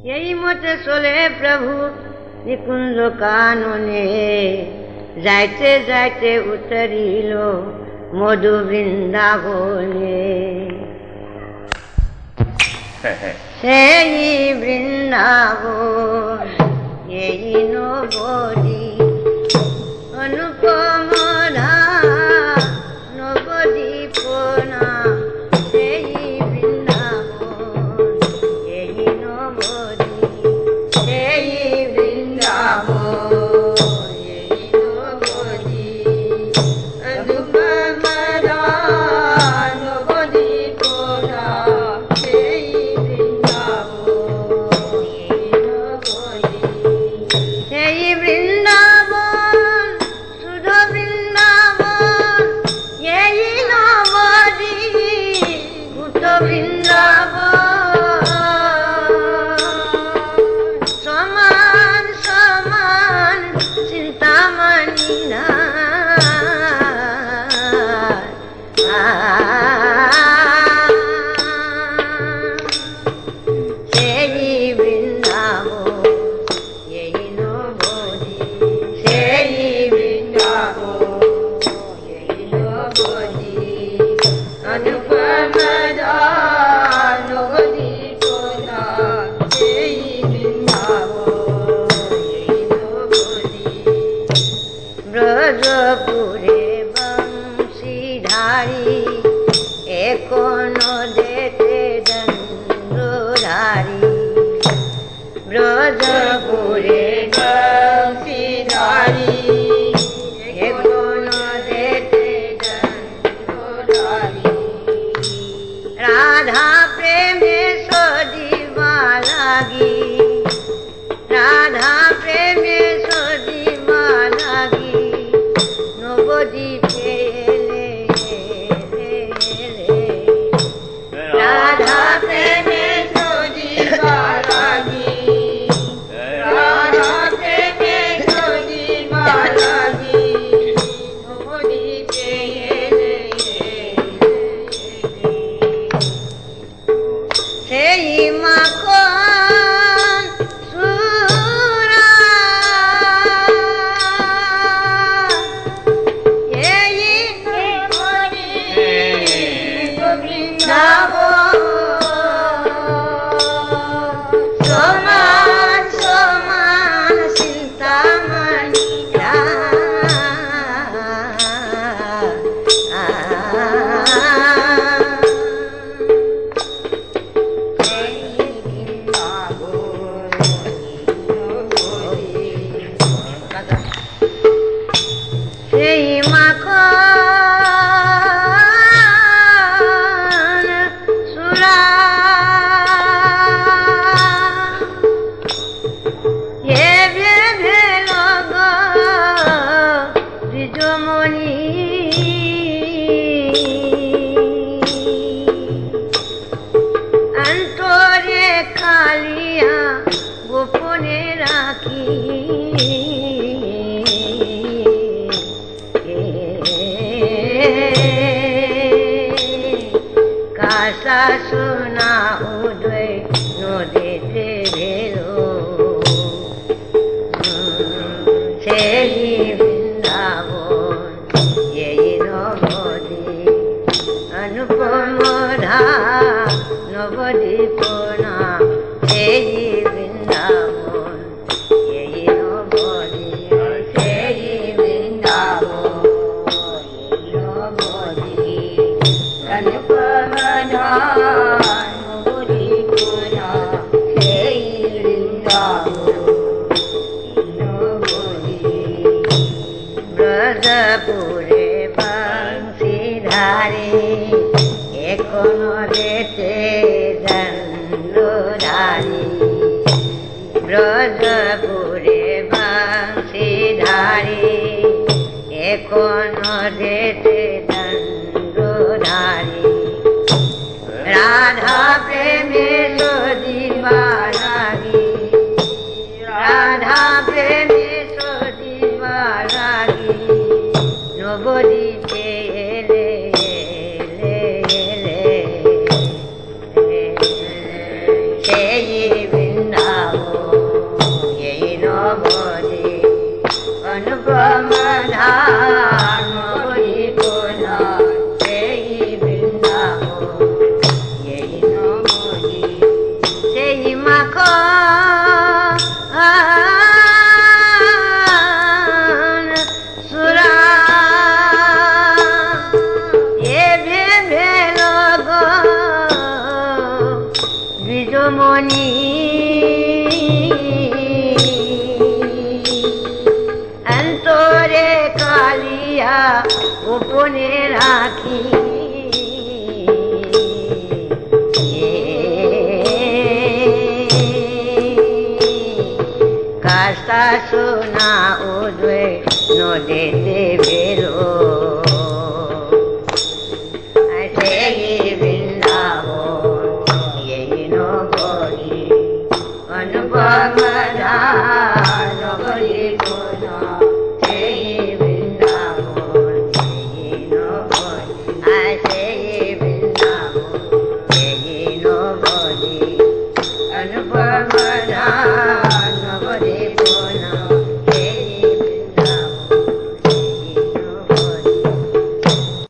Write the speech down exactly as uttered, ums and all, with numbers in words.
এই মতে চলে প্রভু নিকুঞ্জ কাননে, যাইতে যাইতে উতরিল মধু বৃন্দাবনে। সেই বৃন্দাবন এই নবদ্বীপ, অনুপম ধাম নবদ্বীপ নাম। সেই বৃন্দাবন এই নবদ্বীপ, সেই বৃন্দাবন এই নবদ্বীপ, অনুপম ধাম নবদ্বীপ নাম। সেই বৃন্দাবন এই নবদ্বীপ, সেই বৃন্দাবন শুধ বৃন্দাবন এই নবদ্বীপ, ভূত বৃন্দাবন সমান সমান চিন্তামণি না। সেই বৃন্দাবন এই নবদ্বীপ, সেই বৃন্দাবন এই নবদ্বীপ, অনুপম ধাম নবদ্বীপ নাম। সেই বৃন্দাবন এই নবদ্বীপ, ব্রজপুরে বংশীধারী এখনো দেতে দণ্ডধারী। ব্রজপুরে বংশীধারী এখনো দেতে দণ্ডধারী। রাধা প্রেমে সদিবা লাগি, রাধা প্রেমে সদিবা লাগি, নবদ্বীপে এলে এলে এলে। রাধা প্রেমে সদিবা লাগি, রাধা প্রেমে সদিবা লাগি, নবদ্বীপে এলে এলে। সেই মাখন সুরা এই বৃন্দাবন সমান সমান চিন্তামণি না। সেই মাখন সুরা এ ভেবে লগ দ্বিজমণি, অন্তরে খালিয়া গোপনে রাখি। কাশা সোনা উদয় নদীতে ভেলো, সেই বৃন্দাবন এই নবদ্বীপ, অনুপম ধাম নবদ্বীপ নাম। সেই বৃন্দাবন এই নবদ্বীপ, সেই বৃন্দাবন এই নবদ্বীপ, অনুপম ধাম নবদ্বীপ নাম। সেই বৃন্দাবন এই নবদ্বীপ, ব্রজপুরে বংশীধারী এখনো দেতে দণ্ডধারী। ব্রজপুরে বংশীধারী এখনো দেতে দণ্ডধারী। রাধা প্রেমে সদিবা লাগি, রাধা প্রেমে সদিবা লাগি, নবদ্বীপে এলে এলে এলে। সেই বৃন্দা রাস্তা শোনা উদ্বে নদীতে বেরো সেই বৃন্দাবন এই নগরী অনুপম